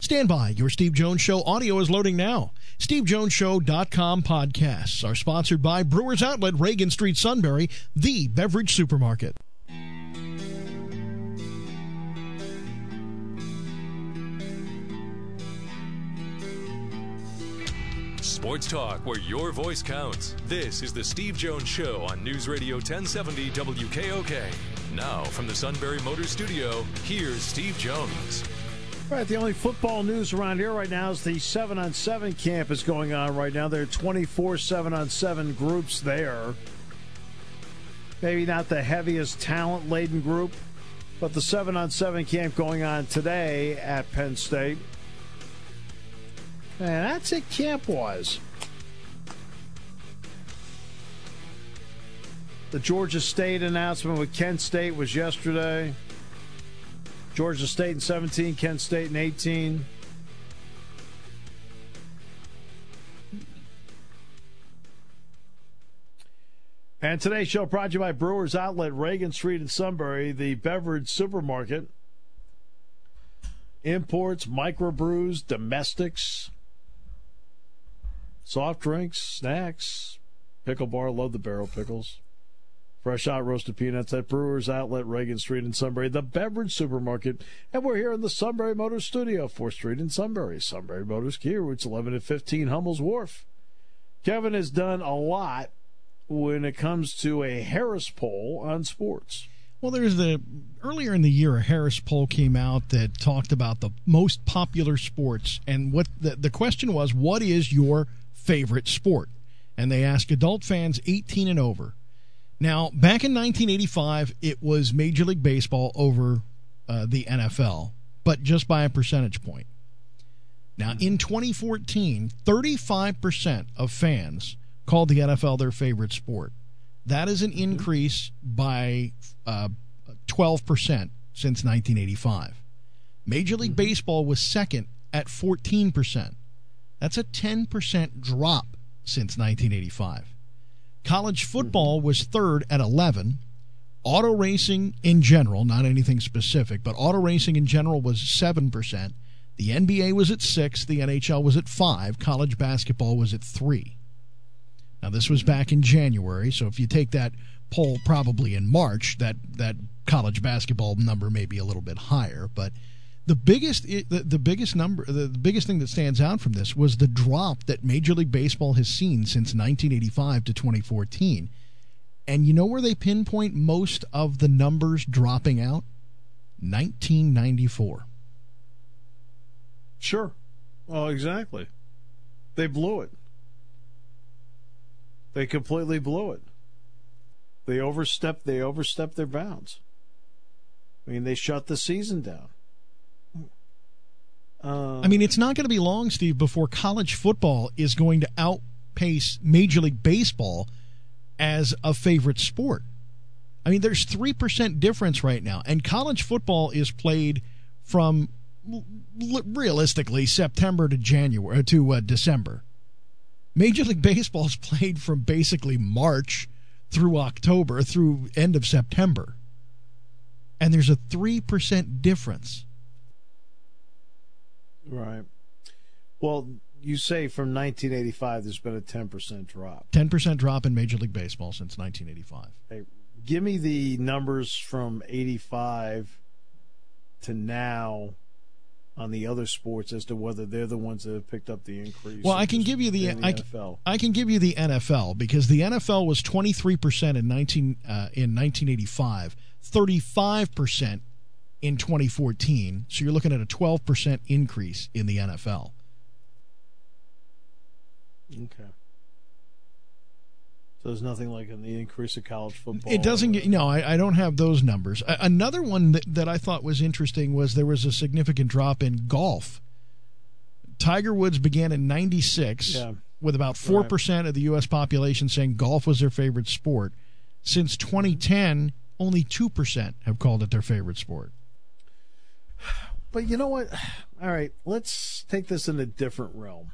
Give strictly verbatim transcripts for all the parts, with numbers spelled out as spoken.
Stand by. Your Steve Jones Show audio is loading now. Steve Jones Show dot com podcasts are sponsored by Brewers Outlet, Reagan Street, Sunbury, the beverage supermarket. Sports talk where your voice counts. This is the Steve Jones Show on News Radio ten seventy W K O K. Now, from the Sunbury Motors Studio, here's Steve Jones. All right, the only football news around here right now is the seven on seven camp is going on right now. There are twenty-four seven on seven groups there. Maybe not the heaviest talent-laden group, but the seven on seven camp going on today at Penn State. And that's it camp-wise. The Georgia State announcement with Kent State was yesterday. Georgia State in seventeen, Kent State in eighteen. And today's show brought to you by Brewers Outlet, Reagan Street in Sunbury, the beverage supermarket. Imports, microbrews, domestics, soft drinks, snacks, pickle bar, love the barrel pickles. Fresh out roasted peanuts at Brewers Outlet, Reagan Street in Sunbury, the beverage supermarket. And we're here in the Sunbury Motors Studio, fourth Street in Sunbury. Sunbury Motors Kia, routes eleven and fifteen, Hummel's Wharf. Kevin has done a lot when it comes to a Harris poll on sports. Well, there's the earlier in the year, a Harris poll came out that talked about the most popular sports, and what the, the question was, what is your favorite sport? And they asked adult fans eighteen and over. Now, back in nineteen eighty-five, it was Major League Baseball over uh, the N F L, but just by a percentage point. Now, in twenty fourteen, thirty-five percent of fans called the N F L their favorite sport. That is an increase by uh, twelve percent since nineteen eighty-five. Major League mm-hmm. Baseball was second at fourteen percent. That's a ten percent drop since nineteen eighty-five. College football mm-hmm. was third at eleven. Auto racing in general, not anything specific, but auto racing in general was seven percent. The N B A was at six. The N H L was at five. College basketball was at three. Now, this was back in January, so if you take that poll probably in March, that, that college basketball number may be a little bit higher. But the biggest the, the biggest number, the, the biggest thing that stands out from this was the drop that Major League Baseball has seen since nineteen eighty-five to twenty fourteen. And you know where they pinpoint most of the numbers dropping out? nineteen ninety-four. Sure. Oh, exactly. They blew it. They completely blew it. They overstepped. They overstepped their bounds. I mean, they shut the season down. Uh, I mean, it's not going to be long, Steve, before college football is going to outpace Major League Baseball as a favorite sport. I mean, there's three percent difference right now, and college football is played from realistically September to January to uh, December. Major League Baseball is played from basically March through October, through end of September. And there's a three percent difference. Right. Well, you say from nineteen eighty-five there's been a ten percent drop. ten percent drop in Major League Baseball since nineteen eighty-five. Hey, give me the numbers from eighty-five to now on the other sports as to whether they're the ones that have picked up the increase. Well, I can give you the, the I, N F L. I can give you the N F L because the N F L was twenty-three percent in nineteen uh, in nineteen eighty-five, thirty-five percent in twenty fourteen. So you're looking at a twelve percent increase in the N F L. Okay. So there's nothing like in the increase of college football. It doesn't get, no, I, I don't have those numbers. A, another one that, that I thought was interesting was there was a significant drop in golf. Tiger Woods began in ninety-six yeah. with about four percent right. of the U S population saying golf was their favorite sport. Since twenty ten, only two percent have called it their favorite sport. But you know what? All right, let's take this in a different realm.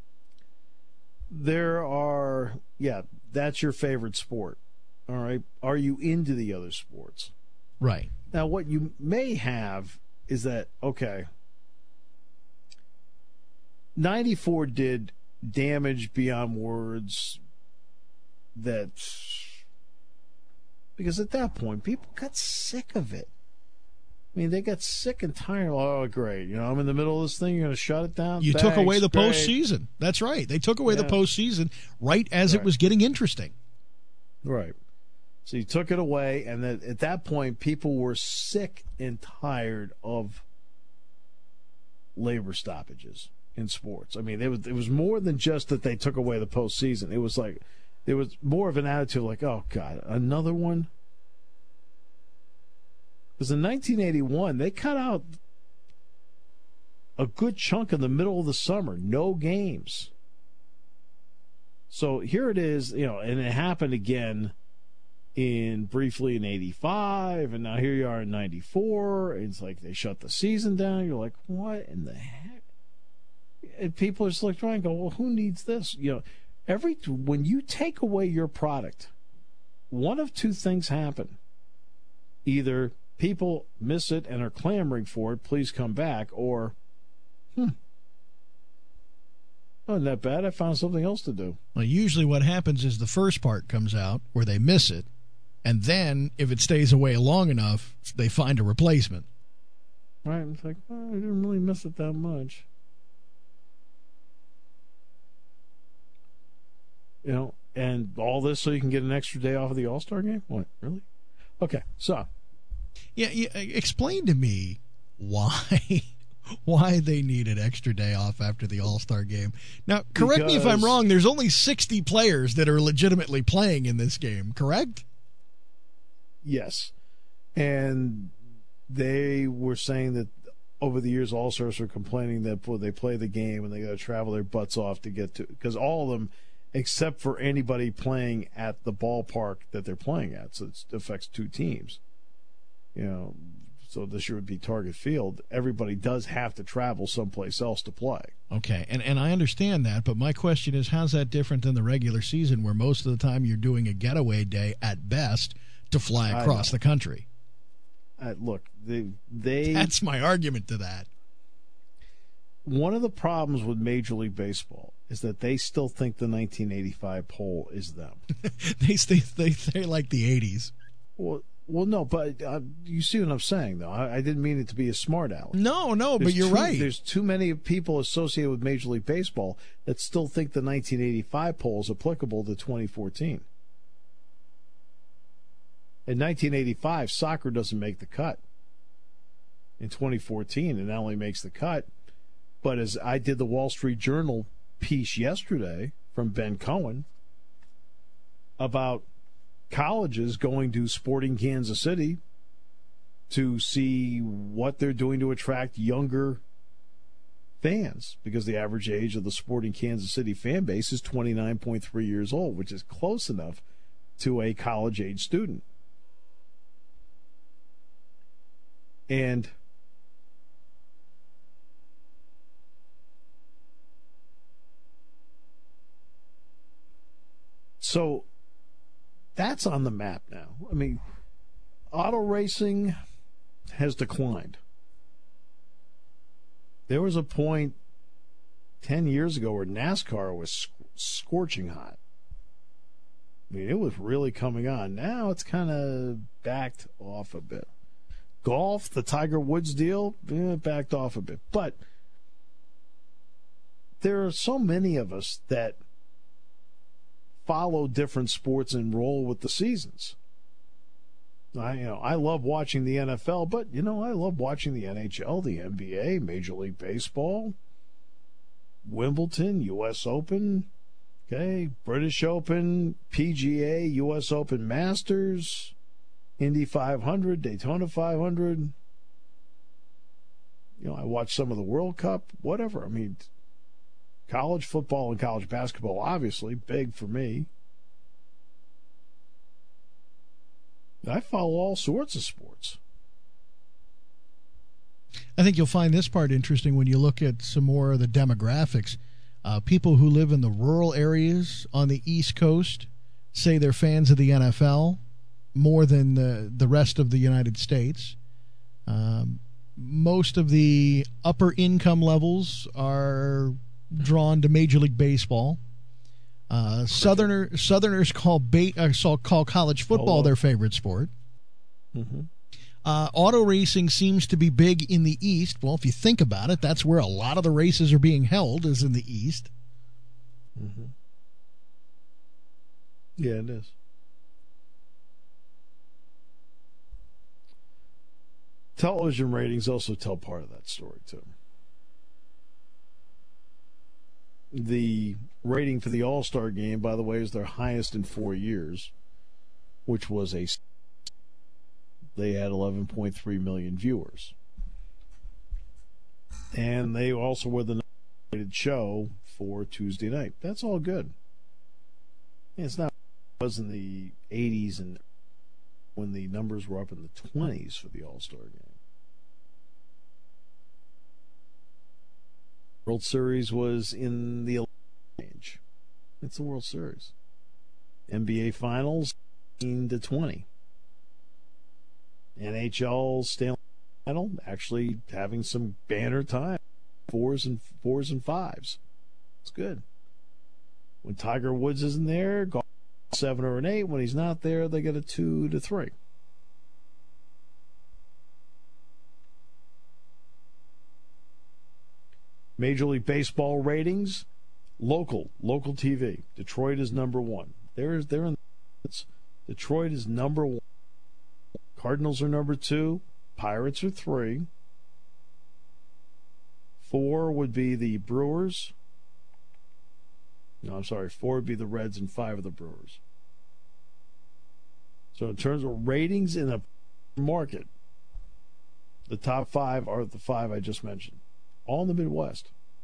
There are, yeah, that's your favorite sport. All right. Are you into the other sports? Right. Now, what you may have is that, okay, ninety-four did damage beyond words. That because at that point people got sick of it. I mean, they got sick and tired. Oh, great! You know, I'm in the middle of this thing. You're going to shut it down. You Thanks, took away the great. postseason. That's right. They took away yeah. the postseason right as right. it was getting interesting. Right. So you took it away, and then at that point, people were sick and tired of labor stoppages in sports. I mean, it was it was more than just that they took away the postseason. It was like there was more of an attitude like, oh God, another one. Because in nineteen eighty-one, they cut out a good chunk in the middle of the summer, no games. So here it is, you know, and it happened again in briefly in eighty-five, and now here you are in ninety-four. It's like they shut the season down. You're like, what in the heck? And people are just like trying to go, well, who needs this? You know, every when you take away your product, one of two things happen. Either people miss it and are clamoring for it, please come back, or, hmm, wasn't that bad. I found something else to do. Well, usually what happens is the first part comes out where they miss it, and then if it stays away long enough, they find a replacement. Right? It's like, well, I didn't really miss it that much. You know, and all this so you can get an extra day off of the All-Star game? What, really? Okay, so. Yeah, yeah explain to me why why they need an extra day off after the All-Star game. Now, correct because, me if I'm wrong, there's only sixty players that are legitimately playing in this game, correct? Yes. And they were saying that over the years, All-Stars were complaining that well, they play the game and they got to travel their butts off to get to, because all of them, except for anybody playing at the ballpark that they're playing at, so it affects two teams. You know, so this year would be Target Field. Everybody does have to travel someplace else to play. Okay, and, and I understand that, but my question is, how's that different than the regular season where most of the time you're doing a getaway day at best to fly across the country? Uh, look, they, they... That's my argument to that. One of the problems with Major League Baseball is that they still think the nineteen eighty-five poll is them. they, they, they, they like the eighties. Well... Well, no, but uh, you see what I'm saying, though. I, I didn't mean it to be a smart aleck. No, no, there's but you're too, right. There's too many people associated with Major League Baseball that still think the nineteen eighty-five poll is applicable to twenty fourteen. In nineteen eighty-five, soccer doesn't make the cut. In twenty fourteen, it not only makes the cut, but as I did the Wall Street Journal piece yesterday from Ben Cohen about colleges going to Sporting Kansas City to see what they're doing to attract younger fans, because the average age of the Sporting Kansas City fan base is twenty-nine point three years old, which is close enough to a college-age student. And so that's on the map now. I mean, auto racing has declined. There was a point ten years ago where NASCAR was sc- scorching hot. I mean, it was really coming on. Now it's kind of backed off a bit. Golf, the Tiger Woods deal, eh, backed off a bit. But there are so many of us that follow different sports and roll with the seasons. I, you know, I love watching the N F L, but, you know, I love watching the N H L, the N B A, Major League Baseball, Wimbledon, U S Open, okay, British Open, P G A, U S Open Masters, Indy five hundred, Daytona five hundred. You know, I watch some of the World Cup, whatever. I mean, college football and college basketball, obviously, big for me. I follow all sorts of sports. I think you'll find this part interesting when you look at some more of the demographics. Uh, people who live in the rural areas on the East Coast say they're fans of the N F L more than the, the rest of the United States. Um, most of the upper income levels are drawn to Major League Baseball. Uh, Southerner Southerners call ba- uh, call college football oh, their favorite sport. Mm-hmm. Uh, auto racing seems to be big in the East. Well, if you think about it, that's where a lot of the races are being held, is in the East. Mm-hmm. Yeah, it is. Television ratings also tell part of that story, too. The rating for the All-Star game, by the way, is their highest in four years, which was a... They had eleven point three million viewers. And they also were the rated show for Tuesday night. That's all good. It's not it was in the eighties and when the numbers were up in the twenties for the All-Star game. World Series was in the range. It's the World Series. N B A Finals, eighteen to twenty. N H L Stanley Final actually having some banner time, fours and fours and fives. It's good. When Tiger Woods isn't there, golf seven or an eight. When he's not there, they get a two to three. Major League Baseball ratings, local, local T V. Detroit is number one. They're, they're in Detroit is number one. Cardinals are number two. Pirates are three. Four would be the Brewers. No, I'm sorry. Four would be the Reds and five are the Brewers. So in terms of ratings in a market, the top five are the five I just mentioned. All in the Midwest.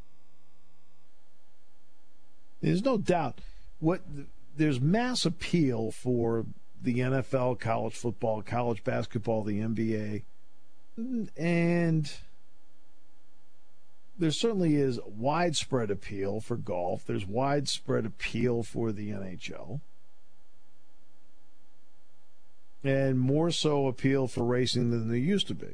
There's no doubt what there's mass appeal for the N F L, college football, college basketball, the N B A, and there certainly is widespread appeal for golf. There's widespread appeal for the N H L, and more so appeal for racing than there used to be.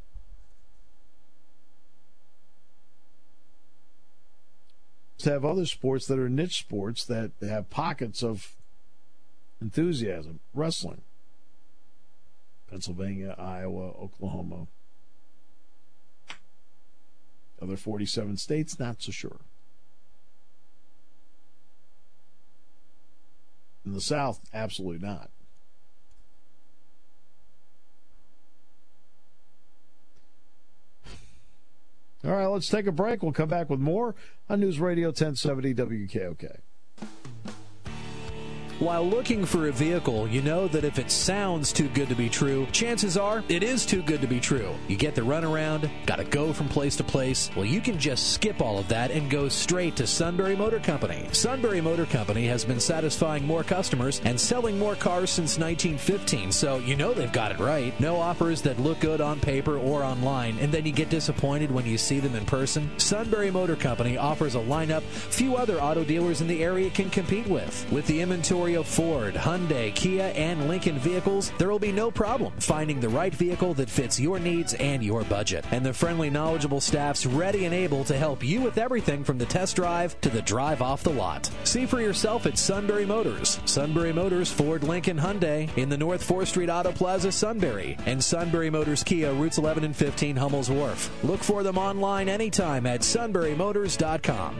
To have other sports that are niche sports that have pockets of enthusiasm. Wrestling. Pennsylvania, Iowa, Oklahoma. Other forty-seven states, not so sure. In the South, absolutely not. All right, let's take a break. We'll come back with more on News Radio ten seventy W K O K. While looking for a vehicle, you know that if it sounds too good to be true, chances are it is too good to be true. You get the runaround, got to go from place to place. Well, you can just skip all of that and go straight to Sunbury Motor Company. Sunbury Motor Company has been satisfying more customers and selling more cars since nineteen fifteen, so you know they've got it right. No offers that look good on paper or online, and then you get disappointed when you see them in person. Sunbury Motor Company offers a lineup few other auto dealers in the area can compete with. With the inventory of Ford, Hyundai, Kia, and Lincoln vehicles, there will be no problem finding the right vehicle that fits your needs and your budget. And the friendly, knowledgeable staff's ready and able to help you with everything from the test drive to the drive off the lot. See for yourself at Sunbury Motors. Sunbury Motors, Ford, Lincoln, Hyundai in the North fourth Street Auto Plaza, Sunbury. And Sunbury Motors Kia, routes eleven and fifteen, Hummel's Wharf. Look for them online anytime at sunbury motors dot com.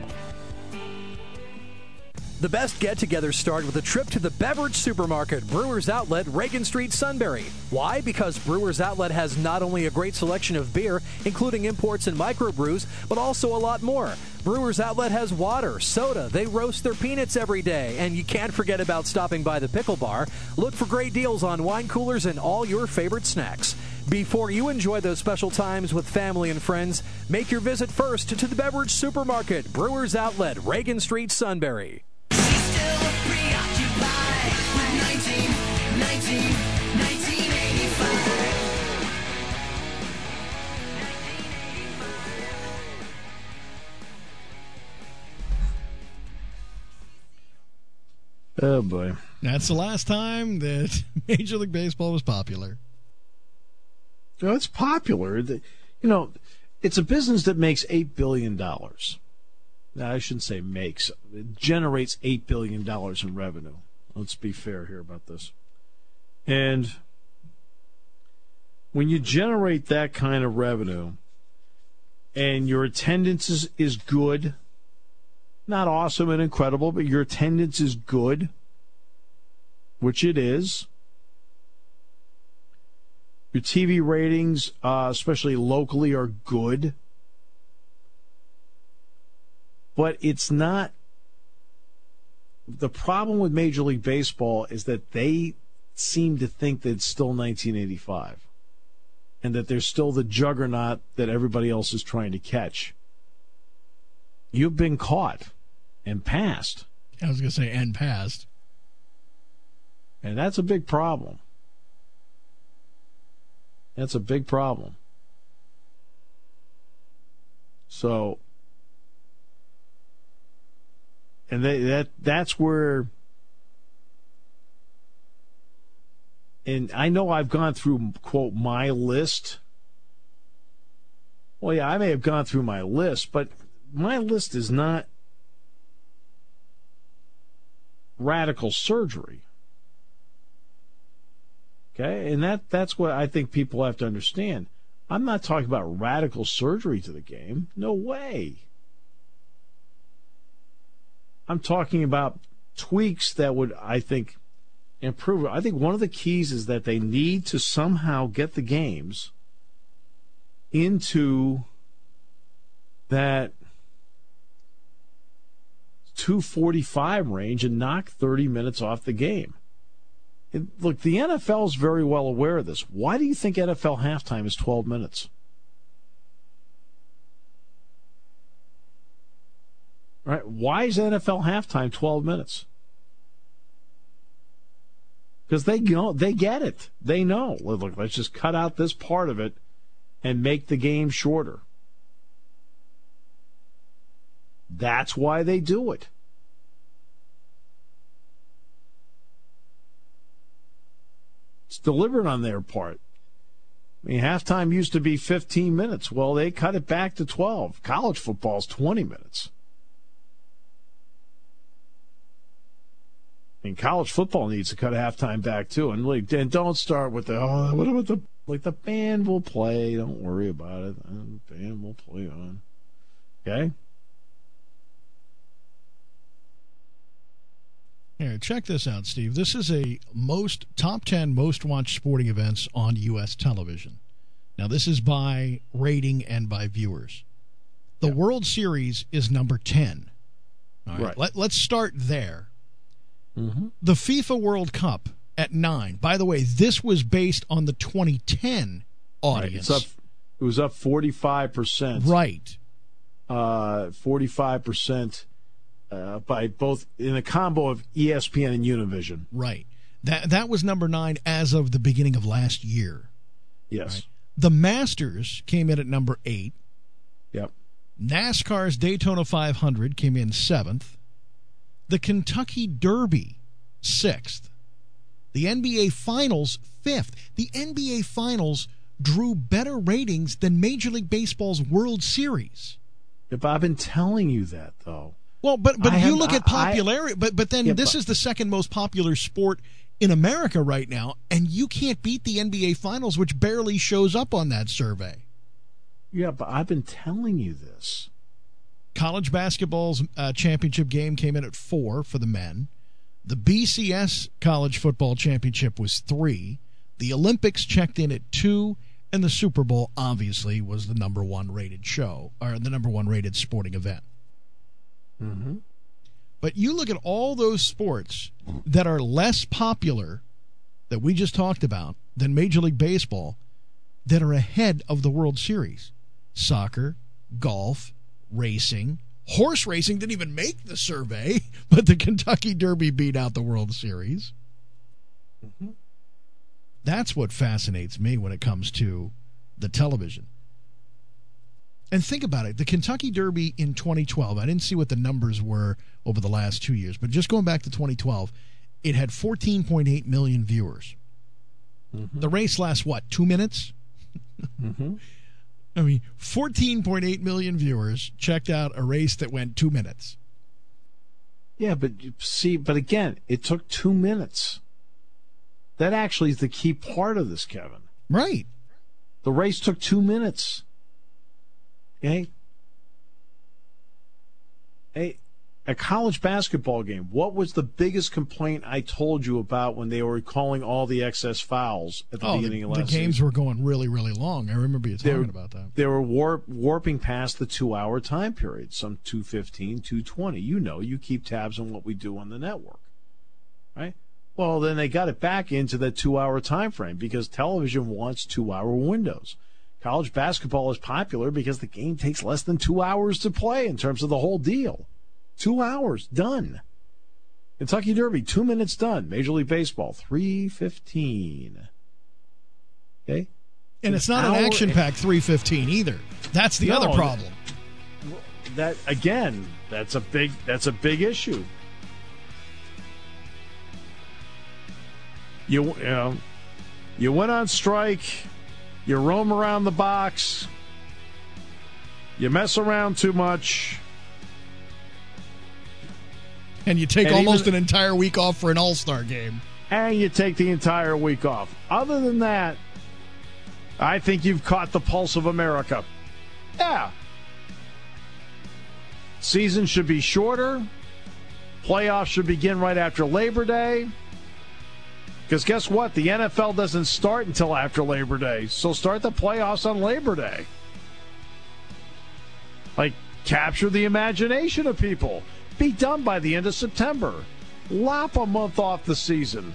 The best get-togethers start with a trip to the beverage supermarket, Brewers Outlet, Reagan Street, Sunbury. Why? Because Brewers Outlet has not only a great selection of beer, including imports and microbrews, but also a lot more. Brewers Outlet has water, soda, they roast their peanuts every day, and you can't forget about stopping by the pickle bar. Look for great deals on wine coolers and all your favorite snacks. Before you enjoy those special times with family and friends, make your visit first to the beverage supermarket, Brewers Outlet, Reagan Street, Sunbury. Oh, boy. That's the last time that Major League Baseball was popular. No, it's popular. You know, it's a business that makes eight billion dollars. I shouldn't say makes, it generates eight billion dollars in revenue. Let's be fair here about this. And when you generate that kind of revenue and your attendance is, is good, not awesome and incredible, but your attendance is good, which it is. Your T V ratings, uh, especially locally, are good. But it's not. The problem with Major League Baseball is that they seem to think that it's still nineteen eighty-five and that there's still the juggernaut that everybody else is trying to catch. You've been caught and passed. I was going to say, and passed. And that's a big problem. That's a big problem. So, and they, that that's where, and I know I've gone through, quote, my list. Well, yeah, I may have gone through my list, but my list is not radical surgery. Okay, and that, that's what I think people have to understand. I'm not talking about radical surgery to the game. No way. I'm talking about tweaks that would, I think, improve it. I think one of the keys is that they need to somehow get the games into that two forty-five range and knock thirty minutes off the game. It, look, the N F L is very well aware of this. Why do you think N F L halftime is twelve minutes? All right, why is N F L halftime twelve minutes? Because they go, they get it. They know. Look, let's just cut out this part of it and make the game shorter. That's why they do it. It's deliberate on their part. I mean, halftime used to be fifteen minutes. Well, they cut it back to twelve. College football's twenty minutes. I mean, college football needs to cut halftime back too. And like, and don't start with the oh, what about the like the band will play. Don't worry about it. The band will play on. Okay. Here, check this out, Steve. This is a most top ten most watched sporting events on U S television. Now, this is by rating and by viewers. The yeah. World Series is number ten. All right. right. Let, let's start there. Mm-hmm. The FIFA World Cup at nine. By the way, this was based on the twenty ten audience. Right. It's up, it was up forty-five percent. Right. Uh, forty-five percent. Uh, by both in a combo of E S P N and Univision. Right. That that was number nine as of the beginning of last year. Yes. Right? The Masters came in at number eight. Yep. NASCAR's Daytona five hundred came in seventh. The Kentucky Derby, sixth. The N B A Finals, fifth. The N B A Finals drew better ratings than Major League Baseball's World Series. If I've been telling you that, though. Well, but but I you have, look at popularity, I, but but then yeah, this but, is the second most popular sport in America right now, and you can't beat the N B A Finals, which barely shows up on that survey. Yeah, but I've been telling you this. College basketball's uh, championship game came in at four for the men. The B C S college football championship was three. The Olympics checked in at two, and the Super Bowl obviously was the number one rated show, or the number one rated sporting event. Mm-hmm. But you look at all those sports that are less popular that we just talked about than Major League Baseball that are ahead of the World Series. Soccer, golf, racing. Horse racing didn't even make the survey, but the Kentucky Derby beat out the World Series. Mm-hmm. That's what fascinates me when it comes to the television. And think about it. The Kentucky Derby in twenty twelve, I didn't see what the numbers were over the last two years, but just going back to twenty twelve, it had fourteen point eight million viewers. Mm-hmm. The race lasts, what, two minutes? Mm-hmm. I mean, fourteen point eight million viewers checked out a race that went two minutes. Yeah, but you see, but again, it took two minutes. That actually is the key part of this, Kevin. Right. The race took two minutes. Okay? A, a college basketball game. What was the biggest complaint I told you about when they were calling all the excess fouls at the oh, beginning the, of last the games season? were going really, really long. I remember you talking They were- about that. They were warp, warping past the two-hour time period, some two fifteen, two twenty. You know, you keep tabs on what we do on the network, right? Well, then they got it back into the two-hour time frame because television wants two-hour windows. College basketball is popular because the game takes less than two hours to play in terms of the whole deal. Two hours, done. Kentucky Derby, two minutes done. Major League Baseball, three fifteen. Okay? And it's not an hour action-packed three fifteen either. That's the No, other problem. That again, that's a big that's a big issue. You, you know, you went on strike, you roam around the box, you mess around too much. And you take And almost even- an entire week off for an all-star game. And you take the entire week off. Other than that, I think you've caught the pulse of America. Yeah. Season should be shorter. Playoffs should begin right after Labor Day. Because guess what? The N F L doesn't start until after Labor Day. So start the playoffs on Labor Day. Like, capture the imagination of people. Be done by the end of September. Lop a month off the season.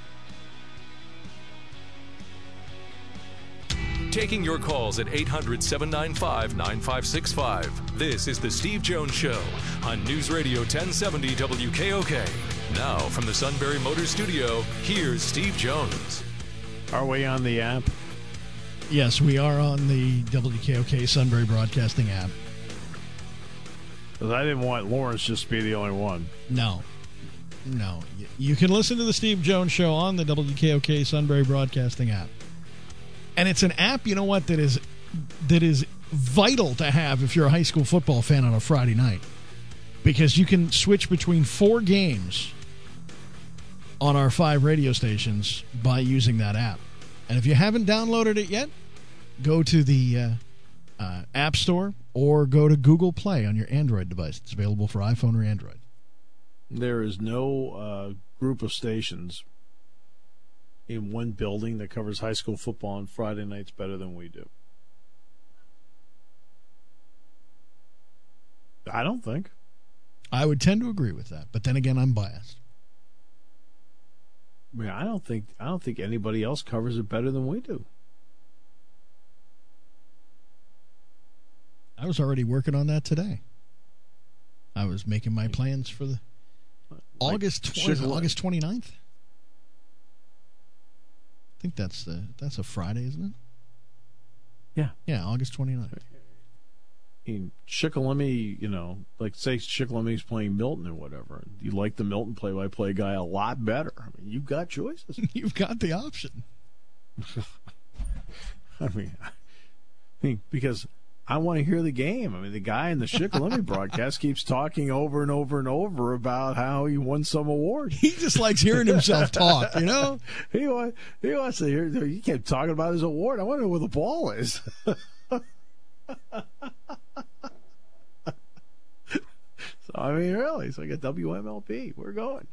Taking your calls at eight hundred, seven nine five, nine five six five. This is The Steve Jones Show on News Radio ten seventy W K O K. Now, from the Sunbury Motors Studio, here's Steve Jones. Are we on the app? Yes, we are on the W K O K Sunbury Broadcasting app. Because I didn't want Lawrence just to be the only one. No. No. Y- You can listen to the Steve Jones Show on the W K O K Sunbury Broadcasting app. And it's an app, you know what, that is that is vital to have if you're a high school football fan on a Friday night. Because you can switch between four games on our five radio stations by using that app. And if you haven't downloaded it yet, go to the uh, uh, App Store or go to Google Play on your Android device. It's available for iPhone or Android. There is no uh, group of stations in one building that covers high school football on Friday nights better than we do. I don't think. I would tend to agree with that, but then again, I'm biased. I mean, I don't think I don't think anybody else covers it better than we do. I was already working on that today. I was making my plans for the Like August tw- Chick- August twenty-ninth. I think that's the that's a Friday, isn't it? Yeah. Yeah, August twenty-ninth. I mean, Shikellamy, you know, like say Shikellamy's playing Milton or whatever. You like the Milton play-by-play guy a lot better. I mean, you've got choices. You've got the option. I mean, I mean, because I want to hear the game. I mean, the guy in the Shikellamy broadcast keeps talking over and over and over about how he won some award. He just likes hearing himself talk, you know? He wants, he wants to hear. He kept talking about his award. I want to know where the ball is. So, I mean, really, it's like a W M L P. We're going.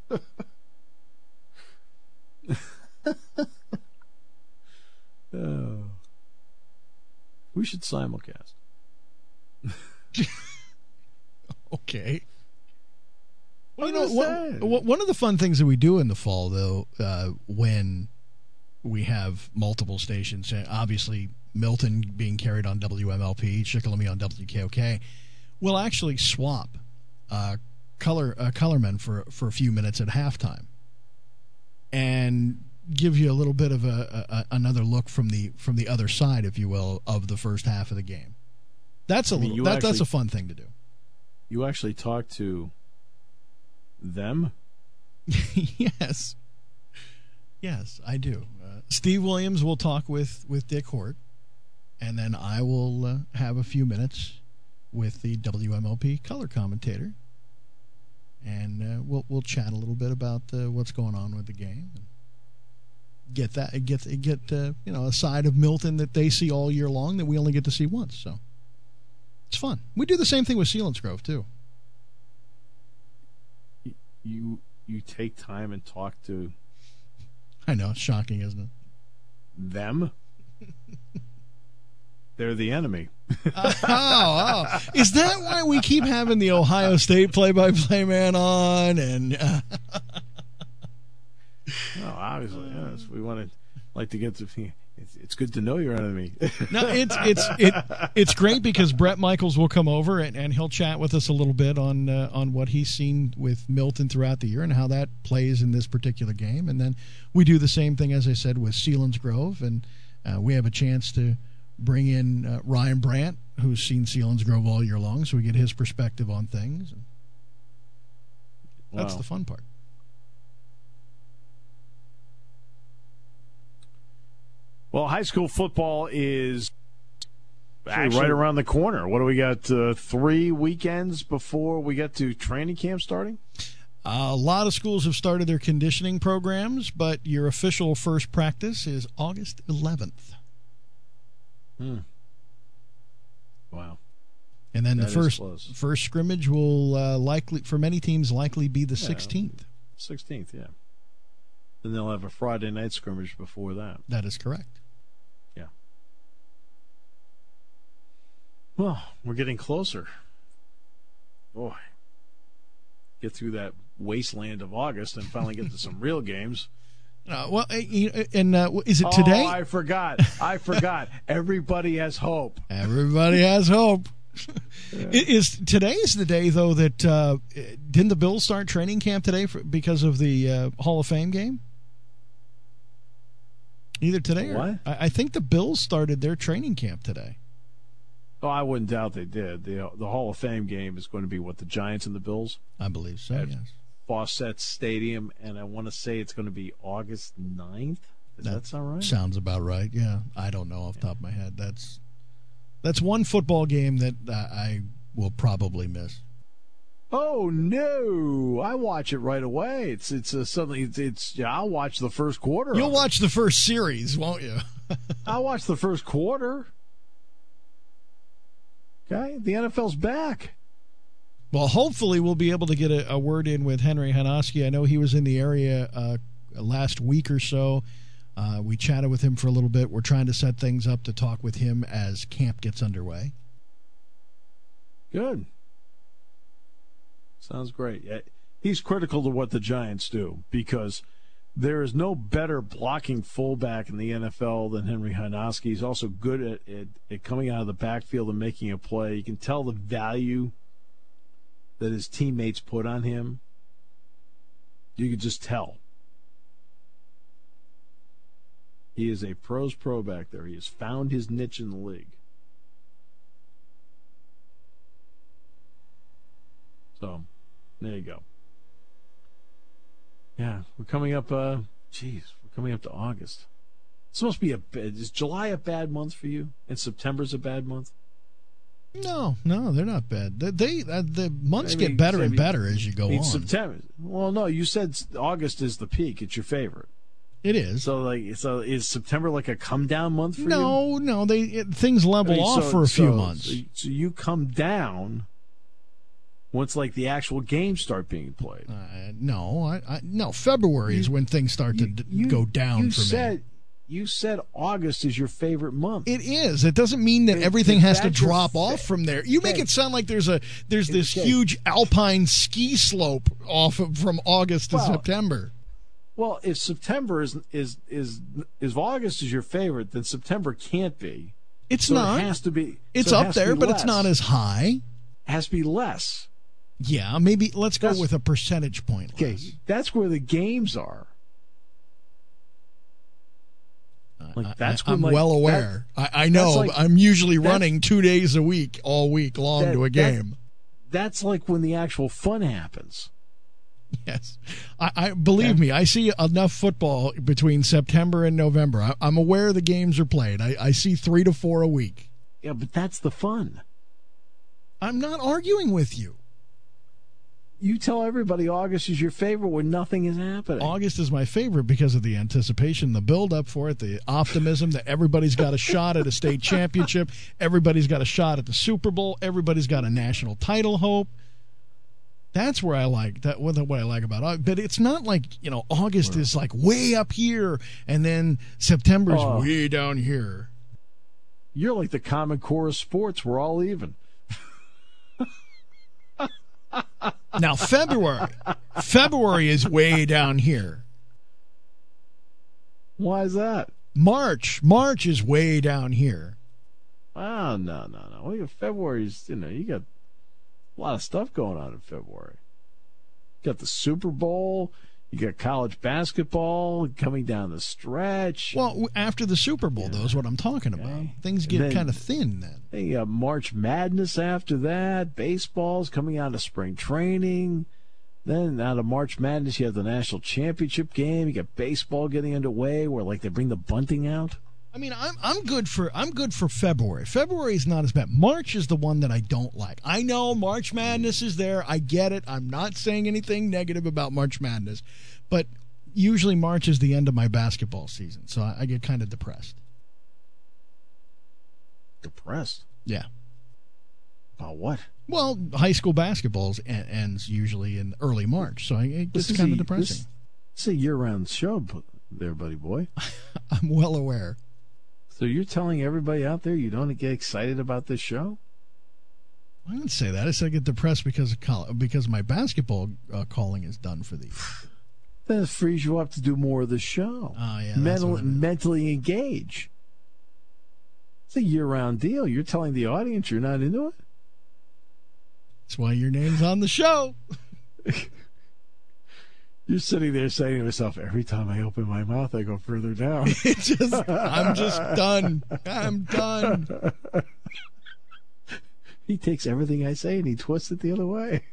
Oh. We should simulcast. Okay. What you know, is one, that? one of the fun things that we do in the fall, though, uh, when we have multiple stations, uh, obviously Milton being carried on W M L P, Shikellamy on W K O K, we'll actually swap uh, color uh, colormen for for a few minutes at halftime, and give you a little bit of a, a another look from the from the other side, if you will, of the first half of the game. That's a I mean, little, you that, actually- that's a fun thing to do. You actually talk to them? Yes. Yes, I do. Uh, Steve Williams will talk with, with Dick Hort, and then I will uh, have a few minutes with the W M L P color commentator, and uh, we'll we'll chat a little bit about uh, what's going on with the game. And get that get get uh, you know, a side of Milton that they see all year long that we only get to see once. So it's fun. We do the same thing with Selinsgrove too. You you take time and talk to I know, it's shocking, isn't it? them. They're the enemy. uh, oh, oh, is that why we keep having the Ohio State play-by-play man on? And uh... no, obviously, yes. We want to like to get to. It's, it's good to know your enemy. No, it's it's it, it's great because Brett Michaels will come over and, and he'll chat with us a little bit on uh, on what he's seen with Milton throughout the year and how that plays in this particular game. And then we do the same thing, as I said, with Selinsgrove, and uh, we have a chance to bring in uh, Ryan Brandt, who's seen Selinsgrove all year long, so we get his perspective on things. And that's wow. the fun part. Well, high school football is actually, Actually, right around the corner. What do we got? Uh, three weekends before we get to training camp starting? Uh, a lot of schools have started their conditioning programs, but your official first practice is August eleventh. Hmm. Wow. And then That the is first close. first scrimmage will uh, likely, for many teams, likely be the sixteenth. sixteenth, yeah. Then they'll have a Friday night scrimmage before that. That is correct. Yeah. Well, we're getting closer. Boy. Get through that wasteland of August and finally get to some real games. Uh, well, uh, you know, and uh, is it today? Oh, I forgot. I forgot. Everybody has hope. Everybody has hope. Yeah. Is today is the day though that uh, didn't the Bills start training camp today for, because of the uh, Hall of Fame game? Either today or what? I, I think the Bills started their training camp today. Oh, I wouldn't doubt they did. The the Hall of Fame game is going to be what, the Giants and the Bills? I believe so. At yes. Fawcett Stadium, and I want to say it's going to be August ninth. Does that, that sound right? Sounds about right. Yeah, I don't know off the top of my head. That's that's one football game that uh, I will probably miss. Oh no! I watch it right away. It's it's uh, something. It's, it's yeah. I'll watch the first quarter. You'll of watch the first series, won't you? I'll watch the first quarter. Okay, the N F L's back. Well, hopefully we'll be able to get a, a word in with Henry Hanoski. I know he was in the area uh, last week or so. Uh, we chatted with him for a little bit. We're trying to set things up to talk with him as camp gets underway. Good. Sounds great. He's critical to what the Giants do because there is no better blocking fullback in the N F L than Henry Hanoski. He's also good at, at, at coming out of the backfield and making a play. You can tell the value that his teammates put on him. You can just tell. He is a pros pro back there. He has found his niche in the league. So, there you go. Yeah, we're coming up, uh, geez, we're coming up to August. It's supposed to be a, is July a bad month for you? And September's a bad month? No, no, they're not bad. They, they uh, the months I mean, get better I and mean, better as you go I mean, on. September. Well, no, you said August is the peak. It's your favorite. It is. So, like, so is September like a come down month for no, you? No, no, they it, things level I mean, off so, for a few so, months. So, so you come down once, like, the actual games start being played. Uh, no, I, I, no. February You- is when things start to d- You- go down you for said, me. You said August is your favorite month. It is. It doesn't mean that If- everything if has to that's your drop fa- off from there. You make Okay. it sound like there's a there's this Okay. huge alpine ski slope off of, from August to Well, September. Well, if September is is is if August is your favorite, then September can't be. It's So not. It has to be. It's so it up has to there, be but it's less. not as high. It has to be less. Yeah, maybe let's go That's- with a percentage point Okay, less. that's where the games are. Like that's I, when, I'm like, well that- aware. I, I know. like- I'm usually that's- running two days a week, all week long that- to a that- game. That's like when the actual fun happens. Yes. I, I believe me, I see enough football between September and November. I, I'm aware the games are played. I, I see three to four a week. Yeah, but that's the fun. I'm not arguing with you. You tell everybody August is your favorite when nothing is happening. August is my favorite because of the anticipation, the build-up for it, the optimism that everybody's got a shot at a state championship, everybody's got a shot at the Super Bowl, everybody's got a national title hope. That's where I like that. What I like about it, but it's not like, you know, August is like way up here, and then September's Oh. way down here. You're like the Common Core of sports. We're all even. Now February, February is way down here. Why is that? March, March is way down here. Oh, no, no, no. Well, February's, you know, you got a lot of stuff going on in February. You got the Super Bowl. You got college basketball coming down the stretch. Well, after the Super Bowl, though, is what I'm talking about. Okay. Things get Then- kind of thin then. Then you got March Madness after that. Baseball's coming out of spring training. Then out of March Madness, you have the national championship game. You got baseball getting underway, where like they bring the bunting out. I mean, I'm I'm good for I'm good for February. February is not as bad. March is the one that I don't like. I know March Madness is there. I get it. I'm not saying anything negative about March Madness, but usually March is the end of my basketball season, so I, I get kind of depressed. Depressed Yeah. about what? Well, high school basketball ends usually in early March, so it This gets is kind a- of depressing. This, it's a year-round show, bu- there, buddy boy. I'm well aware. So you're telling everybody out there you don't get excited about this show? I didn't say that. I said I get depressed because of coll- because my basketball uh, calling is done for the year. Then it frees you up to do more of the show. Oh, yeah, that's Mental, what it is. mentally engage. It's a year-round deal. You're telling the audience you're not into it? That's why your name's on the show. You're sitting there saying to yourself, every time I open my mouth, I go further down. It's just, I'm just done. I'm done. He takes everything I say and he twists it the other way.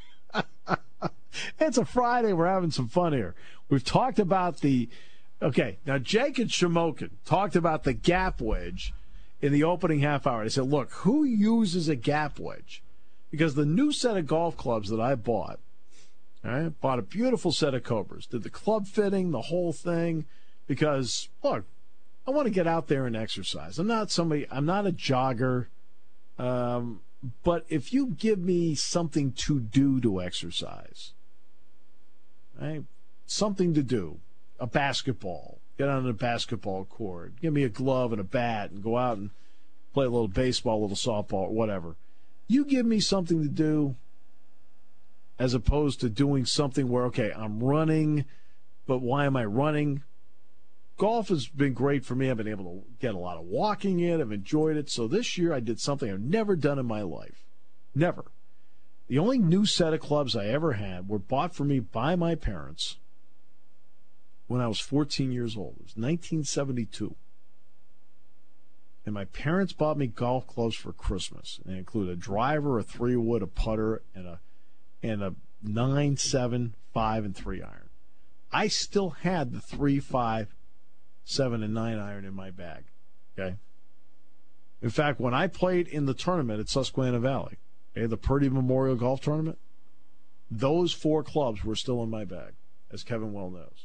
It's a Friday. We're having some fun here. We've talked about the... Okay, now Jake and Shamokin talked about the gap wedge in the opening half hour. They said, look, who uses a gap wedge? Because the new set of golf clubs that I bought, all right, bought a beautiful set of Cobras, did the club fitting, the whole thing, because, look, I want to get out there and exercise. I'm not somebody, I'm not a jogger, um, but if you give me something to do to exercise, right, something to do, a basketball, get on a basketball court, give me a glove and a bat and go out and play a little baseball, a little softball, whatever. You give me something to do as opposed to doing something where, okay, I'm running, but why am I running? Golf has been great for me. I've been able to get a lot of walking in. I've enjoyed it. So this year I did something I've never done in my life. Never. The only new set of clubs I ever had were bought for me by my parents when I was fourteen years old. It was nineteen seventy-two. And my parents bought me golf clubs for Christmas. And they include a driver, a three wood, a putter, and a and a nine, seven, five, and three iron. I still had the three, five, seven, and nine iron in my bag. Okay. In fact, when I played in the tournament at Susquehanna Valley, okay, the Purdy Memorial Golf Tournament, those four clubs were still in my bag, as Kevin well knows.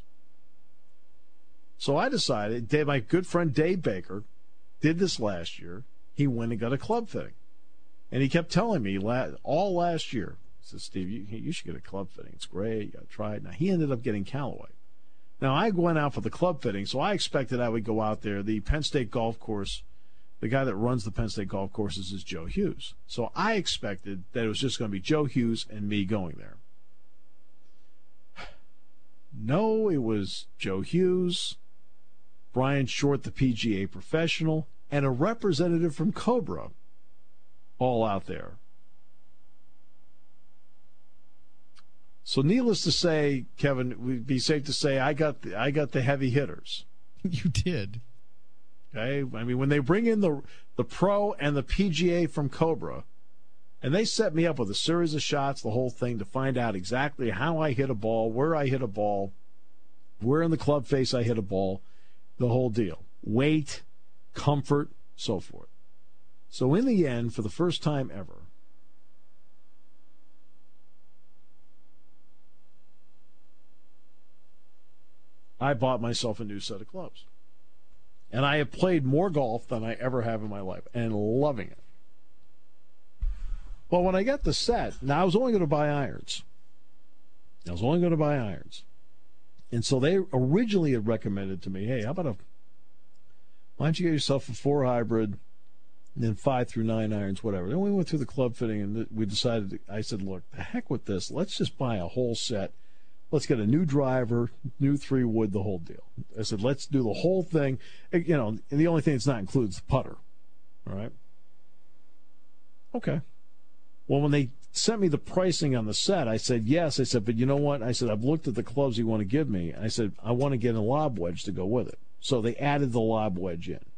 So I decided, Dave, my good friend Dave Baker did this last year. He went and got a club fitting. And he kept telling me all last year, he said, Steve, you, you should get a club fitting. It's great. You got to try it. Now, he ended up getting Callaway. Now, I went out for the club fitting, so I expected I would go out there. The Penn State golf course, the guy that runs the Penn State golf courses is Joe Hughes. So I expected that it was just going to be Joe Hughes and me going there. No, it was Joe Hughes, Brian Short, the P G A professional, and a representative from Cobra all out there. So needless to say, Kevin, it would be safe to say I got the, I got the heavy hitters. You did. Okay? I mean, when they bring in the the pro and the P G A from Cobra, And they set me up with a series of shots, the whole thing, to find out exactly how I hit a ball, where I hit a ball, where in the club face I hit a ball, the whole deal. Weight, comfort, so forth. So in the end, for the first time ever, I bought myself a new set of clubs. And I have played more golf than I ever have in my life, and loving it. Well, when I got the set, now I was only going to buy irons. I was only going to buy irons. And so they originally had recommended to me, hey, how about a, why don't you get yourself a four hybrid, and then five through nine irons, whatever. Then we went through the club fitting, and we decided, I said, look, the heck with this. Let's just buy a whole set. Let's get a new driver, new three wood, the whole deal. I said, let's do the whole thing. You know, and the only thing that's not included is the putter. All right? Okay. Well, when they sent me the pricing on the set, I said, yes. I said, but you know what? I said, I've looked at the clubs you want to give me. I said, I want to get a lob wedge to go with it. So they added the lob wedge in.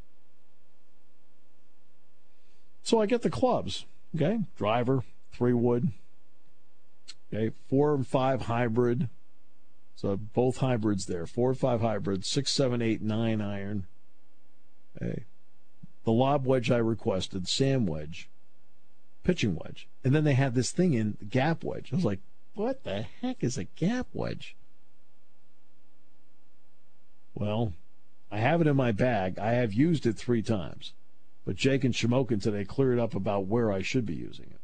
So I get the clubs, okay? Driver, three wood, okay? Four and five hybrid. So both hybrids there. Four and five hybrid, six, seven, eight, nine iron. Okay. The lob wedge I requested, sand wedge, pitching wedge. And then they had this thing in, gap wedge. I was like, what the heck is a gap wedge? Well, I have it in my bag. I have used it three times. But Jake and Shamokin today cleared up about where I should be using it.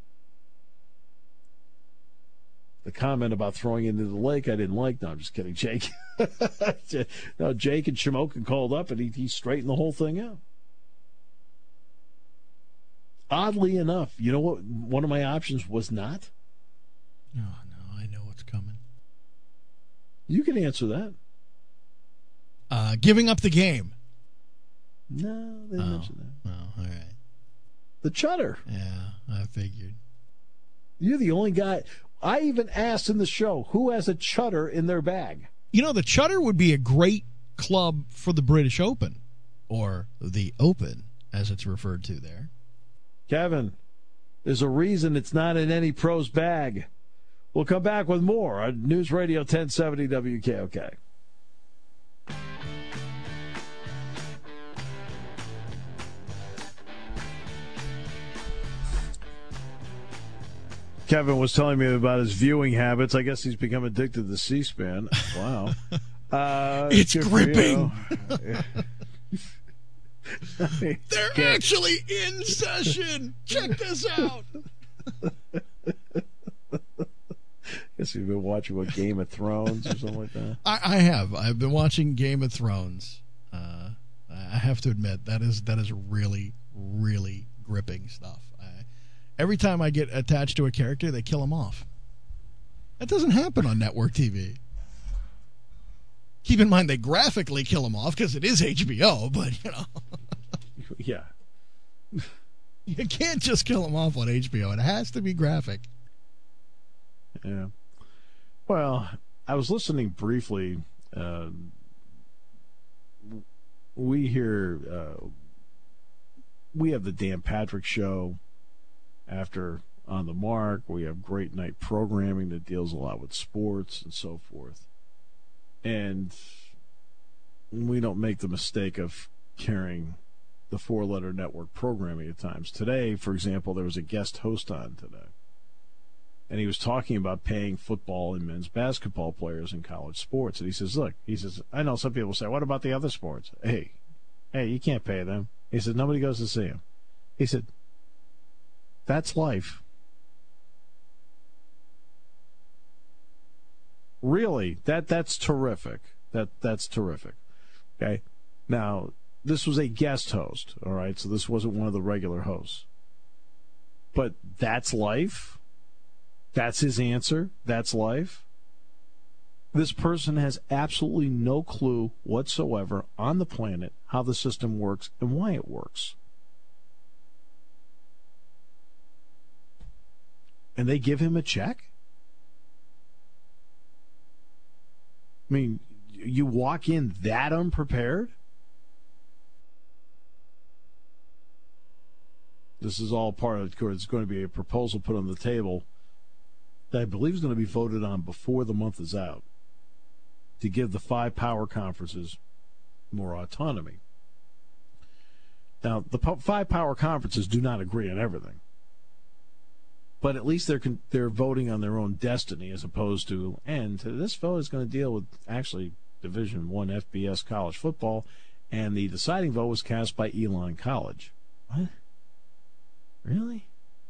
The comment about throwing it into the lake I didn't like. No, I'm just kidding, Jake. No, Jake and Shamokin called up and he, he straightened the whole thing out. Oddly enough, you know what one of my options was not? Oh, no, I know what's coming. You can answer that. Uh, giving up the game. No, they didn't oh. mention that. Oh, all right. The chutter. Yeah, I figured. You're the only guy. I even asked in the show who has a chutter in their bag. You know, the chutter would be a great club for the British Open, or the Open, as it's referred to there. Kevin, there's a reason it's not in any pro's bag. We'll come back with more on News Radio ten seventy W K O K. Kevin was telling me about his viewing habits. I guess he's become addicted to C-SPAN. Wow. Uh, it's gripping. They're Can't. actually in session. Check this out. Guess you've been watching, what, Game of Thrones or something like that? I, I have. I've been watching Game of Thrones. Uh, I have to admit, that is that is really, really gripping stuff. I, every time I get attached to a character, they kill him off. That doesn't happen on network T V. Keep in mind they graphically kill him off because it is H B O, but, you know. Yeah. You can't just kill him off on H B O. It has to be graphic. Yeah. Well, I was listening briefly. Uh, we hear, uh, we have the Dan Patrick Show after On the Mark. We have great night programming that deals a lot with sports and so forth. And we don't make the mistake of carrying the four-letter network programming at times. Today, for example, there was a guest host on today. And he was talking about paying football and men's basketball players in college sports. And he says, look, he says, I know some people say, what about the other sports? Hey, hey, you can't pay them. He said, nobody goes to see them. He said, that's life. Really, that that's terrific. That that's terrific. Okay. Now, this was a guest host, all right? So this wasn't one of the regular hosts. But that's life? That's his answer? That's life? This person has absolutely no clue whatsoever on the planet how the system works and why it works. And they give him a check? I mean, you walk in that unprepared? this is all part of it. It's going to be a proposal put on the table that I believe is going to be voted on before the month is out to give the five power conferences more autonomy. Now, the five power conferences do not agree on everything, but at least they're they're voting on their own destiny as opposed to, and this vote is going to deal with actually Division One F B S college football, and the deciding vote was cast by Elon College. What? Really?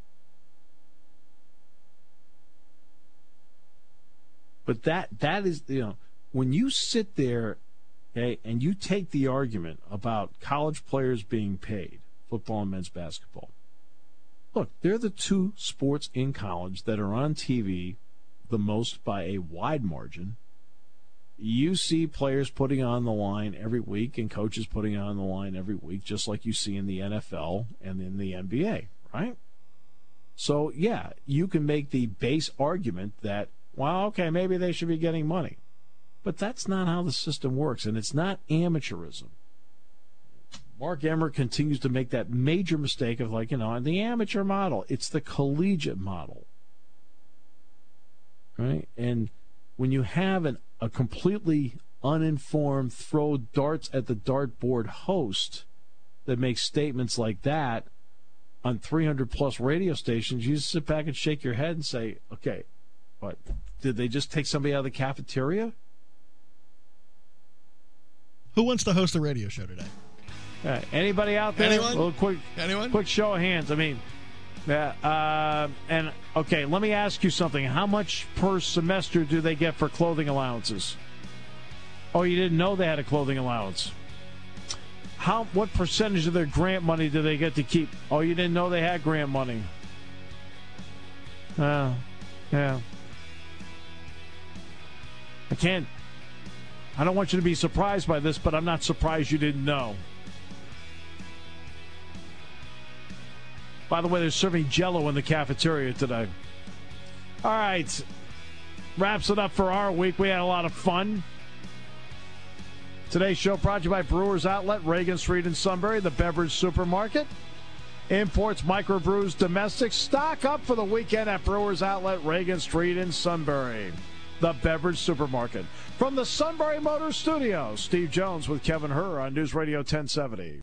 But that that is, you know, when you sit there, okay, and you take the argument about college players being paid, football and men's basketball. Look, they're the two sports in college that are on T V the most by a wide margin. You see players putting on the line every week and coaches putting on the line every week, just like you see in the N F L and in the N B A, right? So, yeah, you can make the base argument that, well, okay, maybe they should be getting money. But that's not how the system works, and it's not amateurism. Mark Emmert continues to make that major mistake of, like, you know, the amateur model. It's the collegiate model, right? And when you have an, a completely uninformed throw darts at the dartboard host that makes statements like that on three hundred plus radio stations, you just sit back and shake your head and say, okay, what, did they just take somebody out of the cafeteria? Who wants to host a radio show today? Uh, anybody out there? Anyone? A little quick, Anyone? Quick show of hands. I mean, yeah. Uh, and okay, let me ask you something. How much per semester do they get for clothing allowances? Oh, you didn't know they had a clothing allowance. How? What percentage of their grant money do they get to keep? Oh, you didn't know they had grant money. Uh, yeah. I can't. I don't want you to be surprised by this, but I'm not surprised you didn't know. By the way, they're serving Jell-O in the cafeteria today. All right. Wraps it up for our week. We had a lot of fun. Today's show brought to you by Brewers Outlet, Reagan Street in Sunbury, the beverage supermarket. Imports, microbrews, domestics. Stock up for the weekend at Brewers Outlet, Reagan Street in Sunbury, the beverage supermarket. From the Sunbury Motors Studio, Steve Jones with Kevin Herr on News Radio ten seventy.